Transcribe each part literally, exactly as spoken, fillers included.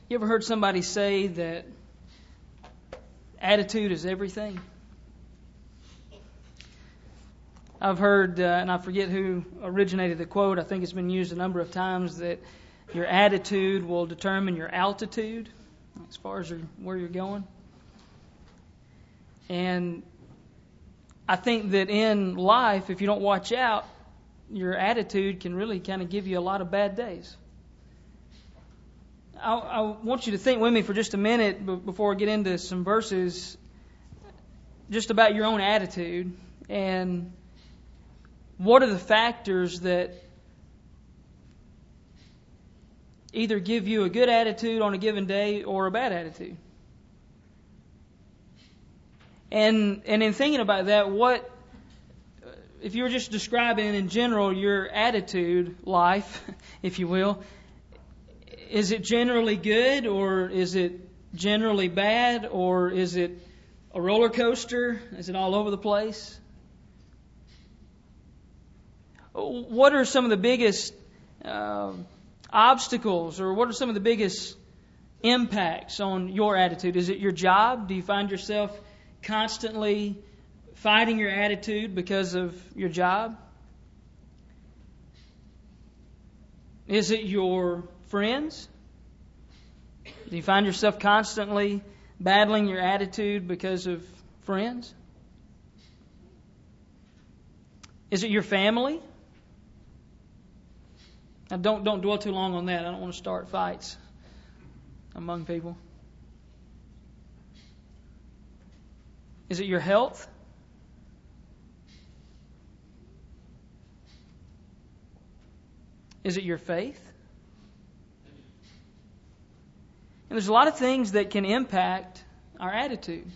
You ever heard somebody say that attitude is everything? I've heard, uh, and I forget who originated the quote, I think it's been used a number of times, that your attitude will determine your altitude as far as your, where you're going. And I think that in life, if you don't watch out, your attitude can really kind of give you a lot of bad days. I, I want you to think with me for just a minute b- before I get into some verses just about your own attitude and what are the factors that either give you a good attitude on a given day or a bad attitude. And and in thinking about that, what if you were just describing in general your attitude life, if you will, is it generally good or is it generally bad or is it a roller coaster? Is it all over the place? What are some of the biggest uh, obstacles or what are some of the biggest impacts on your attitude? Is it your job? Do you find yourself constantly fighting your attitude because of your job? Is it your friends? Do you find yourself constantly battling your attitude because of friends? Is it your family? Now don't don't dwell too long on that. I don't want to start fights among people. Is it your health? Is it your faith? And there's a lot of things that can impact our attitude.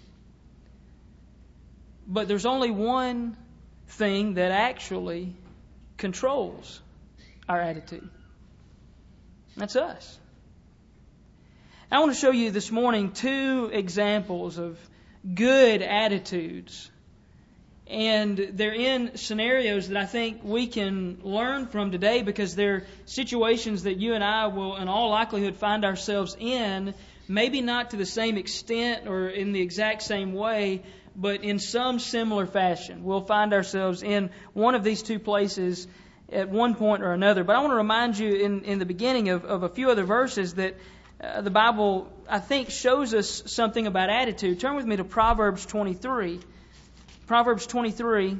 But there's only one thing that actually controls our attitude. That's us. I want to show you this morning two examples of good attitudes. And they're in scenarios that I think we can learn from today because they're situations that you and I will in all likelihood find ourselves in, maybe not to the same extent or in the exact same way, but in some similar fashion. We'll find ourselves in one of these two places at one point or another. But I want to remind you in, in the beginning of, of a few other verses that uh, the Bible, I think, shows us something about attitude. Turn with me to Proverbs twenty-three. Proverbs twenty-three.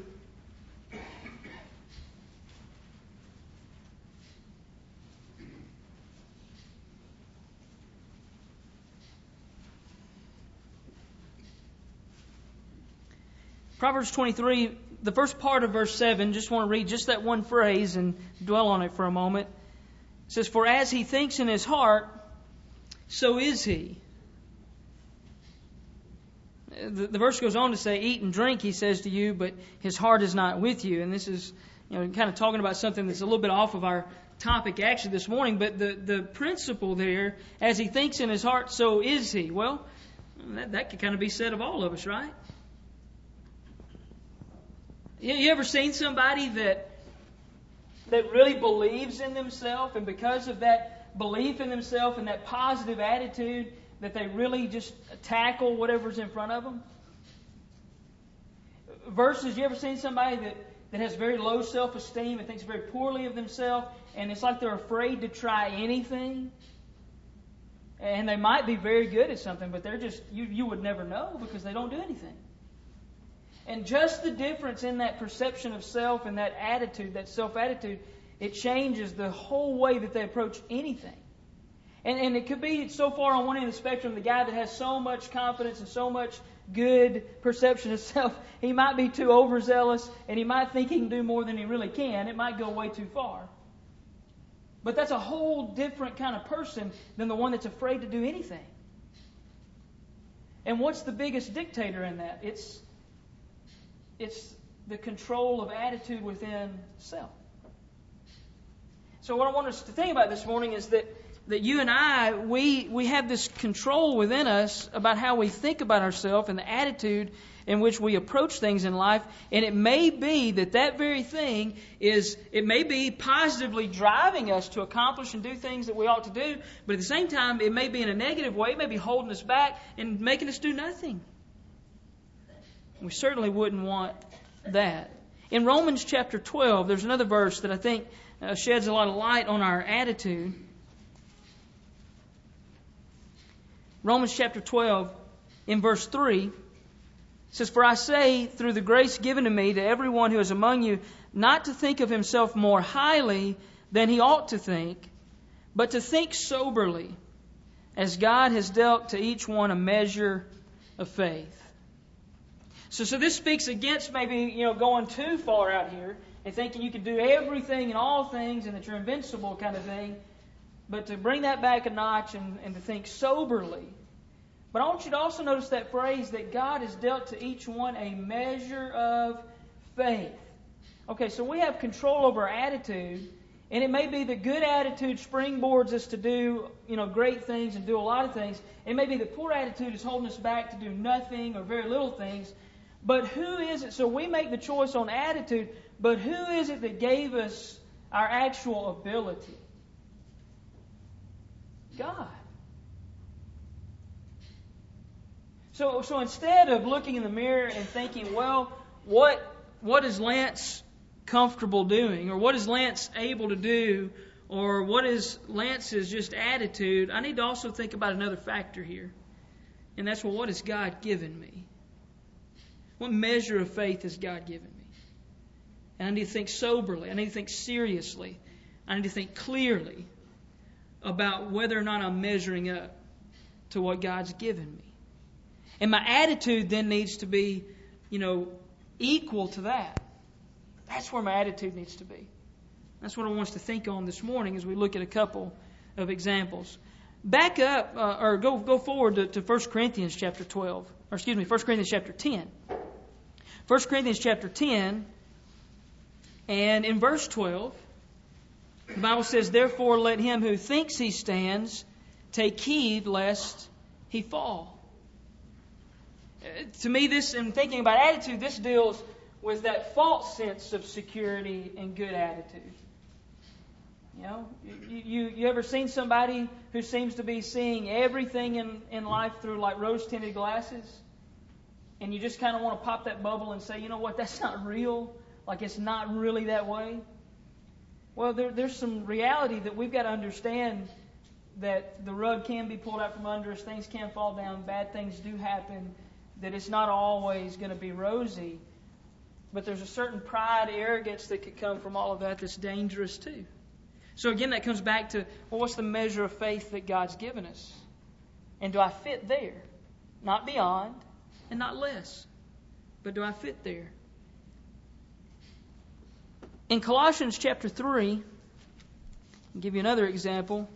Proverbs twenty-three, the first part of verse seven, just want to read just that one phrase and dwell on it for a moment. It says, "For as he thinks in his heart, so is he." The, the verse goes on to say, "Eat and drink," he says to you, but his heart is not with you. And this is, you know, kind of talking about something that's a little bit off of our topic actually this morning. But the, the principle there, as he thinks in his heart, so is he. Well, that, that could kind of be said of all of us, right? You, you ever seen somebody that that really believes in themselves, and because of that belief in themselves and that positive attitude, that they really just tackle whatever's in front of them? Versus, you ever seen somebody that, that has very low self-esteem and thinks very poorly of themselves, and it's like they're afraid to try anything? And they might be very good at something, but they're just, you, you would never know because they don't do anything. And just the difference in that perception of self and that attitude, that self-attitude, it changes the whole way that they approach anything. And, and it could be so far on one end of the spectrum, the guy that has so much confidence and so much good perception of self, he might be too overzealous and he might think he can do more than he really can. It might go way too far. But that's a whole different kind of person than the one that's afraid to do anything. And what's the biggest dictator in that? It's, it's the control of attitude within self. So what I want us to think about this morning is that that you and I, we, we have this control within us about how we think about ourselves and the attitude in which we approach things in life. And it may be that that very thing is, it may be positively driving us to accomplish and do things that we ought to do, but at the same time, it may be in a negative way. It may be holding us back and making us do nothing. We certainly wouldn't want that. In Romans chapter twelve, there's another verse that I think uh, sheds a lot of light on our attitude. Romans chapter twelve, in verse three, it says, "For I say, through the grace given to me, to everyone who is among you, not to think of himself more highly than he ought to think, but to think soberly, as God has dealt to each one a measure of faith." So, so this speaks against maybe, you know, going too far out here and thinking you can do everything and all things and that you're invincible kind of thing. But to bring that back a notch and, and to think soberly. But I want you to also notice that phrase that God has dealt to each one a measure of faith. Okay, so we have control over our attitude, and it may be the good attitude springboards us to do, you know, great things and do a lot of things. It may be the poor attitude is holding us back to do nothing or very little things. But who is it? So we make the choice on attitude, but who is it that gave us our actual ability? God. So, so instead of looking in the mirror and thinking, well, what what is Lance comfortable doing? Or what is Lance able to do? Or what is Lance's just attitude? I need to also think about another factor here. And that's, well, what has God given me? What measure of faith has God given me? And I need to think soberly. I need to think seriously. I need to think clearly about whether or not I'm measuring up to what God's given me. And my attitude then needs to be, you know, equal to that. That's where my attitude needs to be. That's what I want us to think on this morning as we look at a couple of examples. Back up, uh, or go go forward to, to First Corinthians chapter twelve. Or excuse me, First Corinthians chapter ten. First Corinthians chapter ten, and in verse twelve, the Bible says, "Therefore let him who thinks he stands take heed lest he fall." Uh, to me, this, in thinking about attitude, this deals with that false sense of security and good attitude. You know, you, you, you ever seen somebody who seems to be seeing everything in, in life through like rose-tinted glasses? And you just kind of want to pop that bubble and say, you know what, that's not real. Like it's not really that way. Well, there, there's some reality that we've got to understand, that the rug can be pulled out from under us. Things can fall down. Bad things do happen. That it's not always going to be rosy. But there's a certain pride, arrogance that could come from all of that that's dangerous too. So again, that comes back to, well, what's the measure of faith that God's given us? And do I fit there? Not beyond and not less. But do I fit there? In Colossians chapter three, I'll give you another example.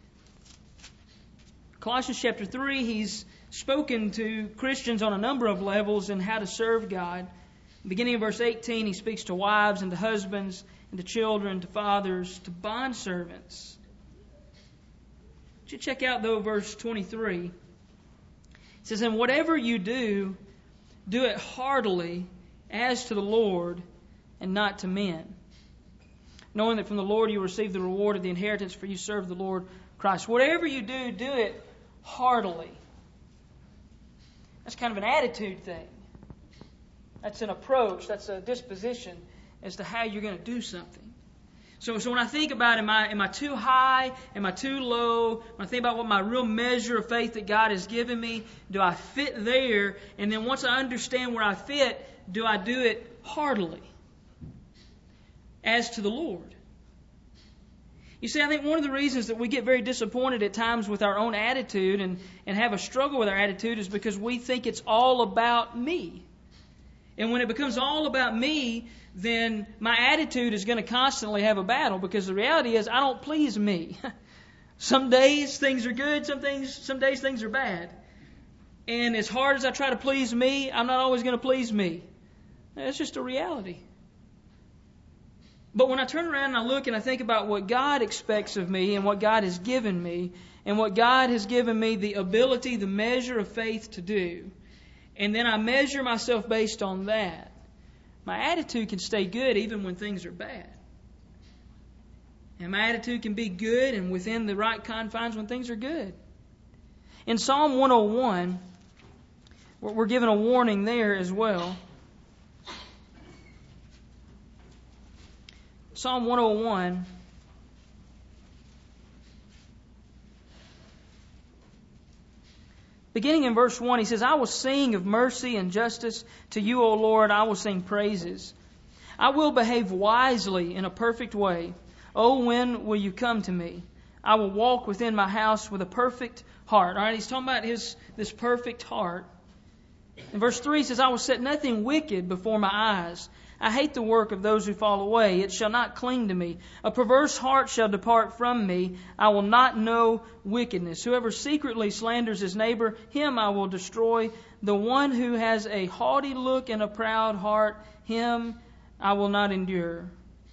Colossians chapter three, he's spoken to Christians on a number of levels in how to serve God. Beginning in verse eighteen, he speaks to wives and to husbands and to children, to fathers, to bondservants. Would you check out, though, verse twenty-three? It says, "And whatever you do, do it heartily as to the Lord and not to men, knowing that from the Lord you receive the reward of the inheritance, for you serve the Lord Christ." Whatever you do, do it heartily. That's kind of an attitude thing. That's an approach. That's a disposition as to how you're going to do something. So, so when I think about, am I, am I too high? Am I too low? When I think about what my real measure of faith that God has given me, do I fit there? And then once I understand where I fit, do I do it heartily as to the Lord? You see, I think one of the reasons that we get very disappointed at times with our own attitude and, and have a struggle with our attitude is because we think it's all about me. And when it becomes all about me, then my attitude is going to constantly have a battle, because the reality is I don't please me. Some days things are good, some things, some days things are bad. And as hard as I try to please me, I'm not always going to please me. That's just a reality. But when I turn around and I look and I think about what God expects of me and what God has given me and what God has given me the ability, the measure of faith to do, and then I measure myself based on that, my attitude can stay good even when things are bad. And my attitude can be good and within the right confines when things are good. In Psalm one oh one, we're given a warning there as well. Psalm one oh one, beginning in verse one, he says, I will sing of mercy and justice to you, O Lord. I will sing praises. I will behave wisely in a perfect way. Oh, when will you come to me? I will walk within my house with a perfect heart. All right, he's talking about his this perfect heart. In verse three, he says, I will set nothing wicked before my eyes. I hate the work of those who fall away. It shall not cling to me. A perverse heart shall depart from me. I will not know wickedness. Whoever secretly slanders his neighbor, him I will destroy. The one who has a haughty look and a proud heart, him I will not endure.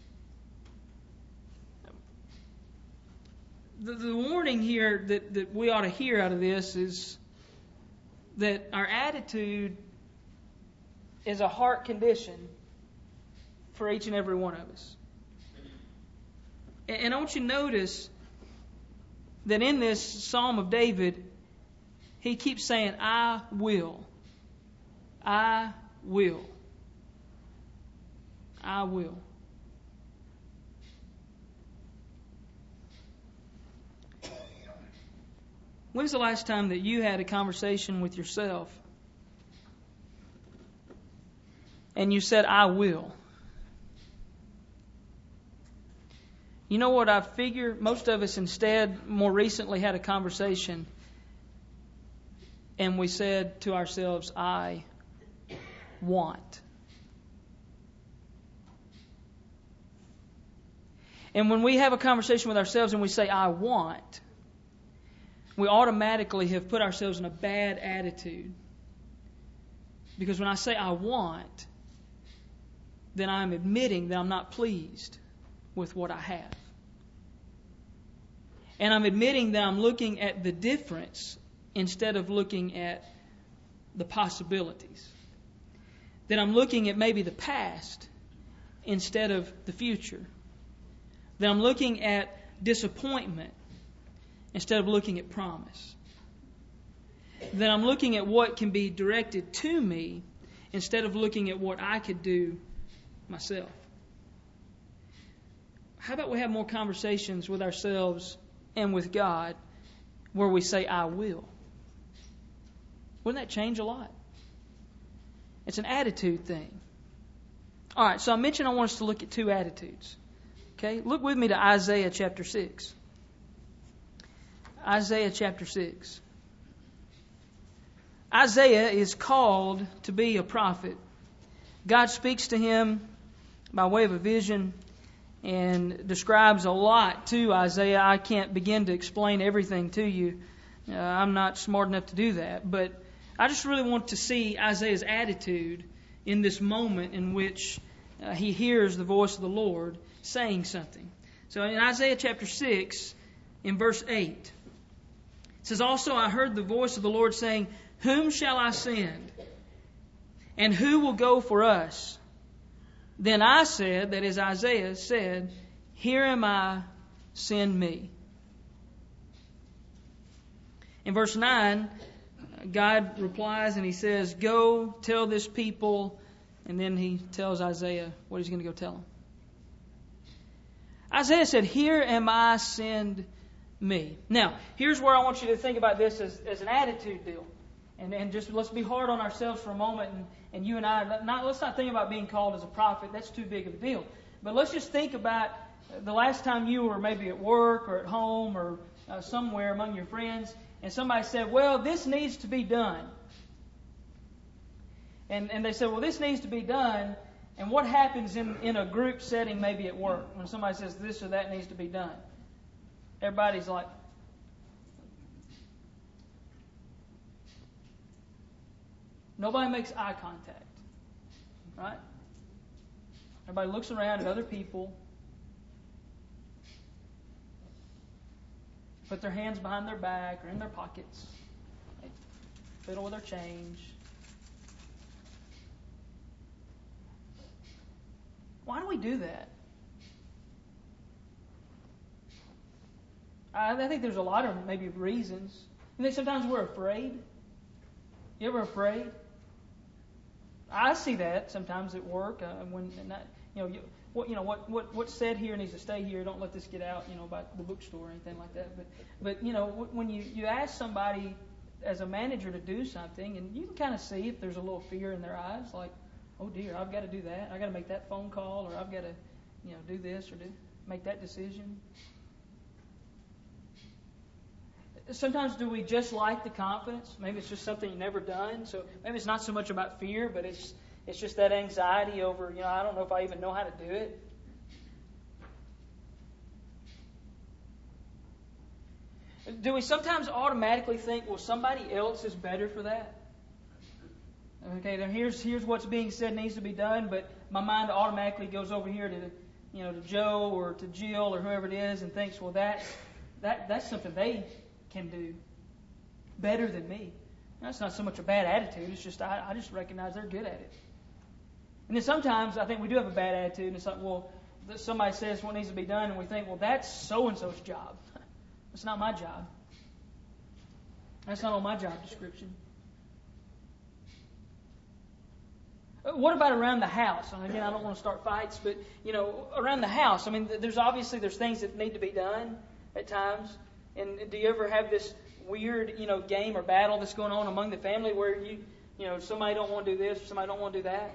The, the warning here that, that we ought to hear out of this is that our attitude is a heart condition for each and every one of us. And, and I want you to notice that in this Psalm of David, he keeps saying, I will. I will. I will. When's the last time that you had a conversation with yourself and you said, I will? You know what I figure? Most of us instead more recently had a conversation and we said to ourselves, I want. And when we have a conversation with ourselves and we say, I want, we automatically have put ourselves in a bad attitude. Because when I say I want, then I'm admitting that I'm not pleased with what I have. And I'm admitting that I'm looking at the difference instead of looking at the possibilities. That I'm looking at maybe the past instead of the future. That I'm looking at disappointment instead of looking at promise. That I'm looking at what can be directed to me instead of looking at what I could do myself. How about we have more conversations with ourselves and with God where we say, I will? Wouldn't that change a lot? It's an attitude thing. All right, so I mentioned I want us to look at two attitudes. Okay, look with me to Isaiah chapter six. Isaiah chapter six. Isaiah is called to be a prophet. God speaks to him by way of a vision and describes a lot to Isaiah. I can't begin to explain everything to you. Uh, I'm not smart enough to do that. But I just really want to see Isaiah's attitude in this moment in which uh, he hears the voice of the Lord saying something. So in Isaiah chapter six, in verse eight, it says, Also I heard the voice of the Lord saying, Whom shall I send? And who will go for us? Then I said, that is Isaiah said, Here am I, send me. In verse nine, God replies and he says, Go tell this people. And then he tells Isaiah what he's going to go tell them. Isaiah said, Here am I, send me. Now, here's where I want you to think about this as, as an attitude deal. And, and just let's be hard on ourselves for a moment. And, and you and I, not, let's not think about being called as a prophet. That's too big of a deal. But let's just think about the last time you were maybe at work or at home or uh, somewhere among your friends. And somebody said, well, this needs to be done. And, and they said, well, this needs to be done. And what happens in, in a group setting, maybe at work, when somebody says this or that needs to be done? Everybody's like, nobody makes eye contact, right? Everybody looks around at other people put their hands behind their back or in their pockets. They fiddle with their change. Why do we do that? I think there's a lot of maybe reasons. You think sometimes we're afraid? You ever afraid? I see that sometimes at work uh, when and that, you know you, what you know what, what what's said here needs to stay here. Don't let this get out, you know, about the bookstore or anything like that. But but you know when you, you ask somebody as a manager to do something, and you can kind of see if there's a little fear in their eyes, like, oh dear, I've got to do that. I've got to make that phone call, or I've got to, you know, do this or do make that decision. Sometimes do we just like the confidence? Maybe it's just something you've never done. So maybe it's not so much about fear, but it's it's just that anxiety over, you know, I don't know if I even know how to do it. Do we sometimes automatically think, well, somebody else is better for that? Okay, then here's here's what's being said needs to be done, but my mind automatically goes over here to, you know, to Joe or to Jill or whoever it is, and thinks, well, that that that's something they can do better than me. That's not so much a bad attitude. It's just I, I just recognize they're good at it. And then sometimes I think we do have a bad attitude, and it's like, well, somebody says what needs to be done, and we think, well, that's so and so's job. It's not my job. That's not on my job description. What about around the house? And again, I don't want to start fights, but you know, around the house. I mean, there's obviously there's things that need to be done at times. And do you ever have this weird, you know, game or battle that's going on among the family where you, you know, somebody don't want to do this, or somebody don't want to do that?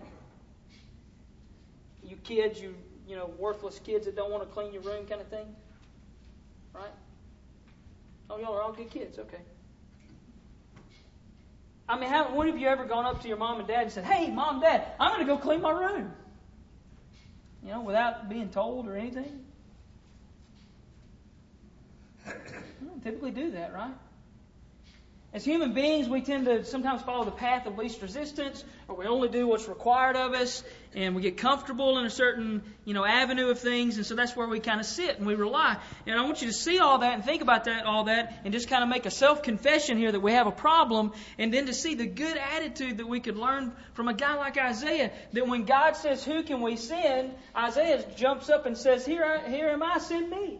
You kids, you, you know, worthless kids that don't want to clean your room, kind of thing, right? Oh, y'all are all good kids, okay. I mean, how, when have you ever gone up to your mom and dad and said, "Hey, Mom, Dad, I'm going to go clean my room"? You know, without being told or anything. We don't typically do that, right? As human beings, we tend to sometimes follow the path of least resistance, or we only do what's required of us, and we get comfortable in a certain, you know, avenue of things, and so that's where we kind of sit and we rely. And I want you to see all that and think about that, all that, and just kind of make a self-confession here that we have a problem, and then to see the good attitude that we could learn from a guy like Isaiah, that when God says, "Who can we send?" Isaiah jumps up and says, "Here, I, here am I, send me."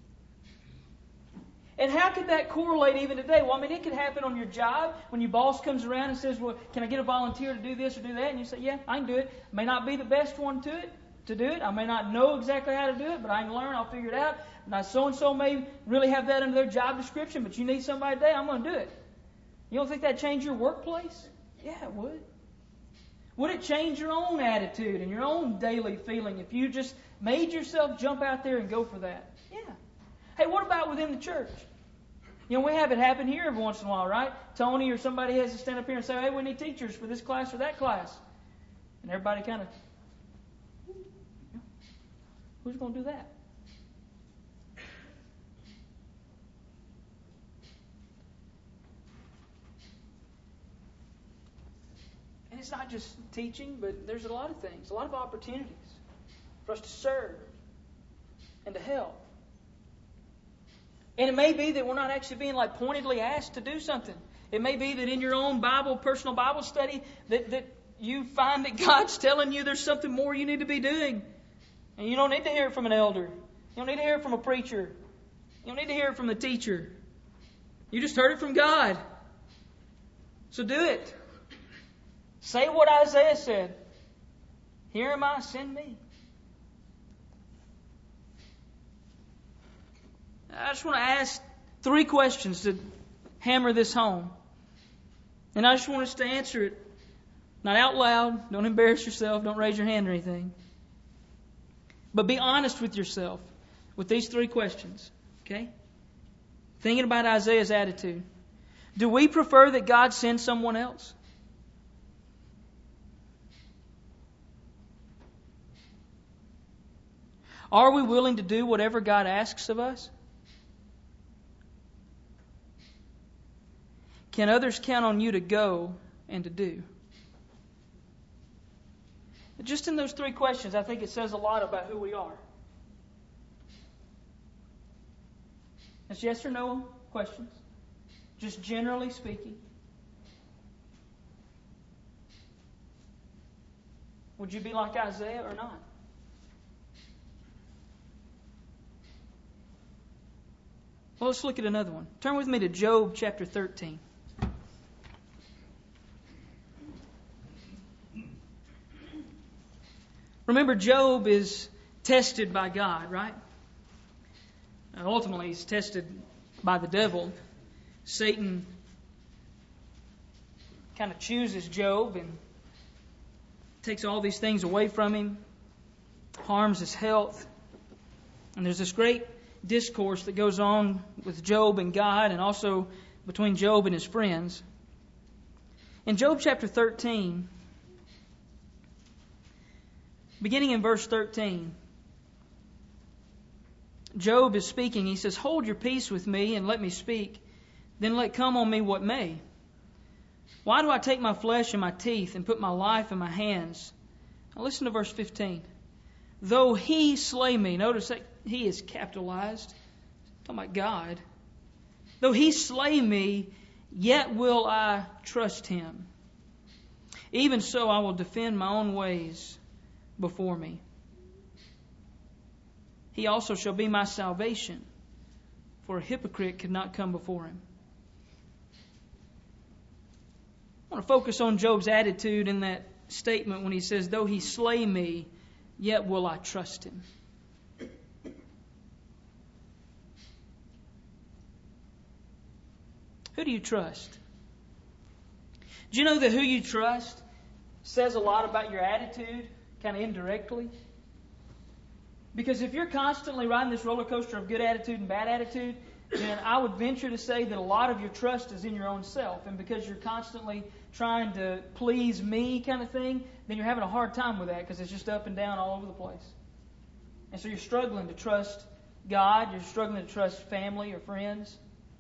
And how could that correlate even today? Well, I mean, it could happen on your job when your boss comes around and says, "Well, can I get a volunteer to do this or do that?" And you say, "Yeah, I can do it." I may not be the best one to it, to do it. I may not know exactly how to do it, but I can learn. I'll figure it out. Now, so-and-so may really have that under their job description, but you need somebody today, I'm going to do it. You don't think that'd change your workplace? Yeah, it would. Would it change your own attitude and your own daily feeling if you just made yourself jump out there and go for that? Yeah. Hey, what about within the church? You know, we have it happen here every once in a while, right? Tony or somebody has to stand up here and say, "Hey, we need teachers for this class or that class." And everybody kind of, who's going to do that? And it's not just teaching, but there's a lot of things, a lot of opportunities for us to serve and to help. And it may be that we're not actually being like pointedly asked to do something. It may be that in your own Bible, personal Bible study, that, that you find that God's telling you there's something more you need to be doing. And you don't need to hear it from an elder. You don't need to hear it from a preacher. You don't need to hear it from the teacher. You just heard it from God. So do it. Say what Isaiah said. "Here am I, send me." I just want to ask three questions to hammer this home. And I just want us to answer it. Not out loud. Don't embarrass yourself. Don't raise your hand or anything. But be honest with yourself with these three questions. Okay? Thinking about Isaiah's attitude. Do we prefer that God send someone else? Are we willing to do whatever God asks of us? Can others count on you to go and to do? Just in those three questions, I think it says a lot about who we are. That's yes or no questions. Just generally speaking. Would you be like Isaiah or not? Well, let's look at another one. Turn with me to Job chapter thirteen. Remember, Job is tested by God, right? And ultimately, he's tested by the devil. Satan kind of chooses Job and takes all these things away from him, harms his health. And there's this great discourse that goes on with Job and God, and also between Job and his friends. In Job chapter thirteen, beginning in verse thirteen, Job is speaking. He says, "Hold your peace with me and let me speak. Then let come on me what may. Why do I take my flesh in my teeth and put my life in my hands?" Now listen to verse fifteen. "Though he slay me," notice that he is capitalized. Talking about God. "Though he slay me, yet will I trust him. Even so I will defend my own ways before me. He also shall be my salvation, for a hypocrite could not come before him." I want to focus on Job's attitude in that statement when he says, "Though he slay me, yet will I trust him." Who do you trust? Do you know that who you trust says a lot about your attitude, kind of indirectly? Because if you're constantly riding this roller coaster of good attitude and bad attitude, then I would venture to say that a lot of your trust is in your own self. And because you're constantly trying to please me kind of thing, then you're having a hard time with that because it's just up and down all over the place. And so you're struggling to trust God. You're struggling to trust family or friends.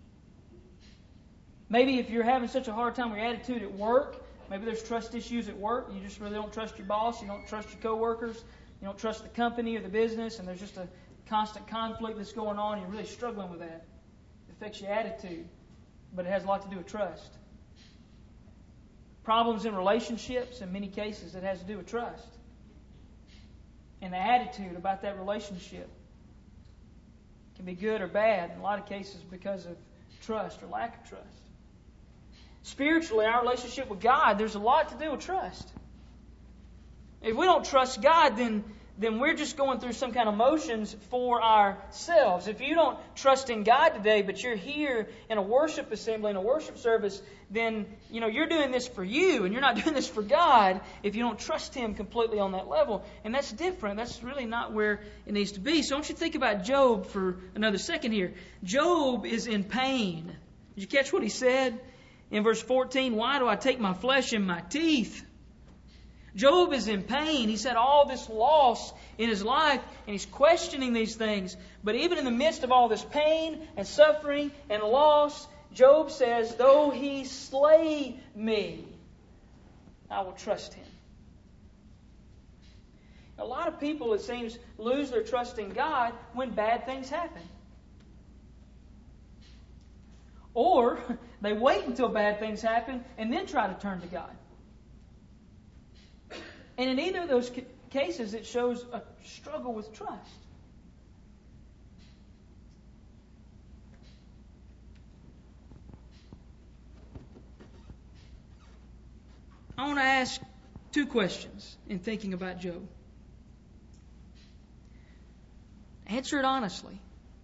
Maybe if you're having such a hard time with your attitude at work, maybe there's trust issues at work. You just really don't trust your boss. You don't trust your coworkers. You don't trust the company or the business. And there's just a constant conflict that's going on. You're really struggling with that. It affects your attitude. But it has a lot to do with trust. Problems in relationships, in many cases, it has to do with trust. And the attitude about that relationship can be good or bad. In a lot of cases because of trust or lack of trust. Spiritually, our relationship with God, there's a lot to do with trust. If we don't trust God, then, then we're just going through some kind of motions for ourselves. If you don't trust in God today, but you're here in a worship assembly, in a worship service, then you know you're doing this for you, and you're not doing this for God if you don't trust Him completely on that level. And that's different. That's really not where it needs to be. So I want you to think about Job for another second here. Job is in pain. Did you catch what he said? In verse fourteen, "Why do I take my flesh in my teeth?" Job is in pain. He's had all this loss in his life, and he's questioning these things. But even in the midst of all this pain and suffering and loss, Job says, "Though he slay me, I will trust him." A lot of people, it seems, lose their trust in God when bad things happen. Or they wait until bad things happen and then try to turn to God. And in either of those cases, it shows a struggle with trust. I want to ask two questions in thinking about Job. Answer it honestly.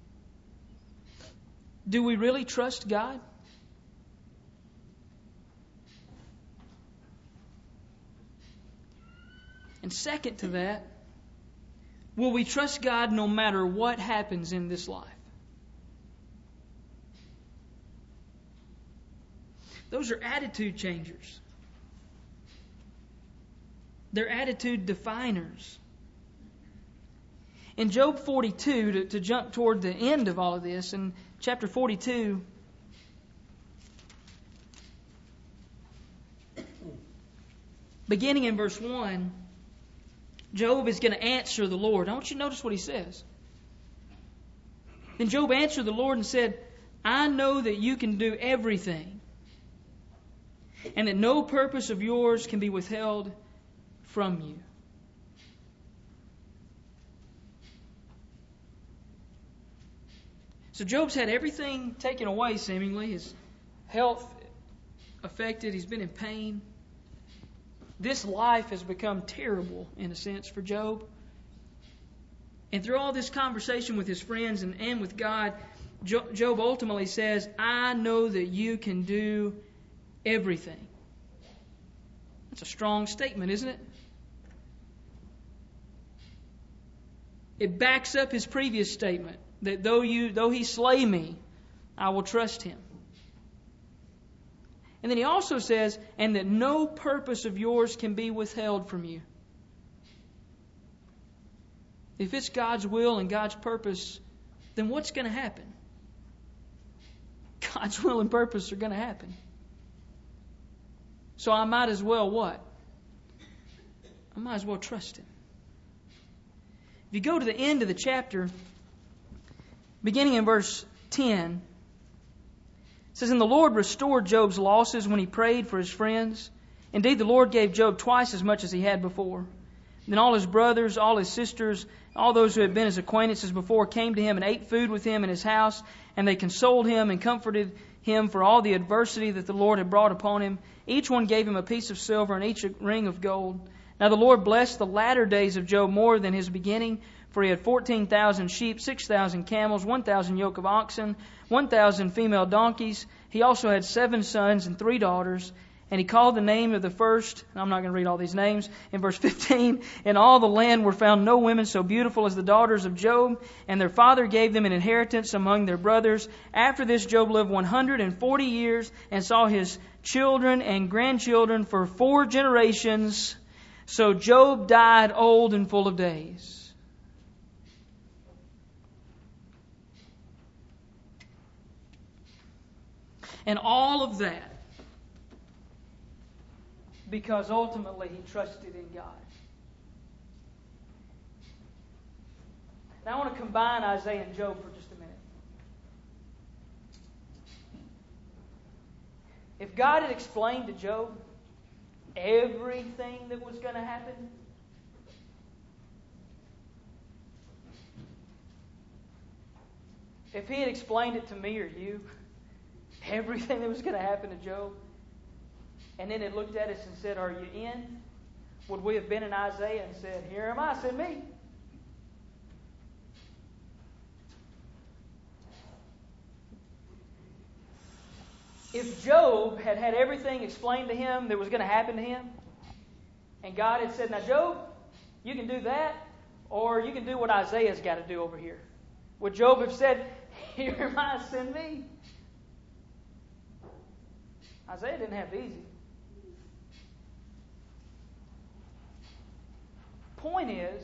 Do we really trust God? And second to that, will we trust God no matter what happens in this life? Those are attitude changers. They're attitude definers. In Job forty-two, to, to jump toward the end of all of this, in chapter forty-two, beginning in verse one, Job is going to answer the Lord. I want you to notice what he says. Then Job answered the Lord and said, I know that you can do everything, and that no purpose of yours can be withheld from you. So Job's had everything taken away, seemingly. His health affected. He's been in pain. This life has become terrible, in a sense, for Job. And through all this conversation with his friends and, and with God, Job ultimately says, I know that you can do everything. That's a strong statement, isn't it? It backs up his previous statement that though you, though he slay me, I will trust him. And then he also says, and that no purpose of yours can be withheld from you. If it's God's will and God's purpose, then what's going to happen? God's will and purpose are going to happen. So I might as well what? I might as well trust Him. If you go to the end of the chapter, beginning in verse ten, it says, And the Lord restored Job's losses when he prayed for his friends. Indeed, the Lord gave Job twice as much as he had before. Then all his brothers, all his sisters, all those who had been his acquaintances before came to him and ate food with him in his house, and they consoled him and comforted him for all the adversity that the Lord had brought upon him. Each one gave him a piece of silver and each a ring of gold. Now the Lord blessed the latter days of Job more than his beginning, for he had fourteen thousand sheep, six thousand camels, one thousand yoke of oxen, one thousand female donkeys. He also had seven sons and three daughters. And he called the name of the first, and I'm not going to read all these names, in verse fifteen, In all the land were found no women so beautiful as the daughters of Job, and their father gave them an inheritance among their brothers. After this, Job lived one hundred forty years and saw his children and grandchildren for four generations. So Job died old and full of days. And all of that because ultimately he trusted in God. Now I want to combine Isaiah and Job for just a minute. If God had explained to Job everything that was going to happen, if He had explained it to me or you, everything that was going to happen to Job, and then it looked at us and said, Are you in? Would we have been in Isaiah and said, Here am I, send me? If Job had had everything explained to him that was going to happen to him, and God had said, Now Job, you can do that, or you can do what Isaiah's got to do over here, would Job have said, Here am I, send me? Isaiah didn't have it easy. Point is,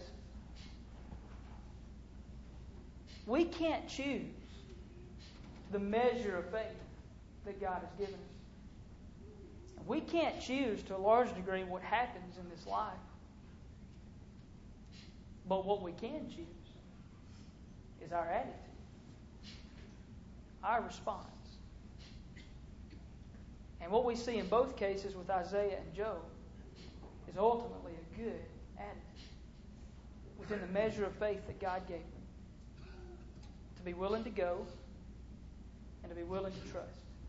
we can't choose the measure of faith that God has given us. We can't choose to a large degree what happens in this life. But what we can choose is our attitude, our response. And what we see in both cases with Isaiah and Job is ultimately a good attitude within the measure of faith that God gave them. To be willing to go and to be willing to trust.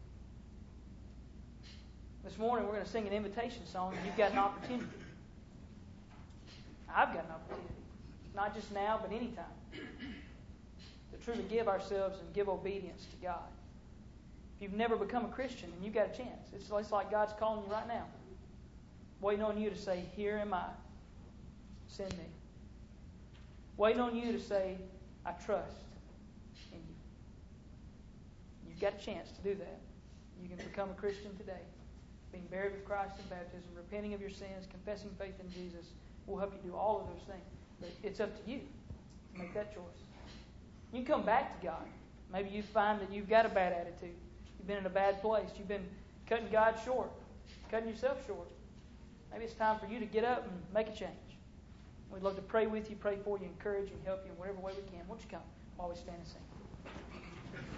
This morning we're going to sing an invitation song, and you've got an opportunity. I've got an opportunity. Not just now, but anytime. To truly give ourselves and give obedience to God. If you've never become a Christian, and you've got a chance. It's like God's calling you right now. Waiting on you to say, Here am I. Send me. Waiting on you to say, I trust in you. You've got a chance to do that. You can become a Christian today. Being buried with Christ in baptism, repenting of your sins, confessing faith in Jesus. We'll help you do all of those things. But it's up to you to make that choice. You can come back to God. Maybe you find that you've got a bad attitude. You've been in a bad place. You've been cutting God short, cutting yourself short. Maybe it's time for you to get up and make a change. We'd love to pray with you, pray for you, encourage you, and help you in whatever way we can. Won't you come while we stand and sing?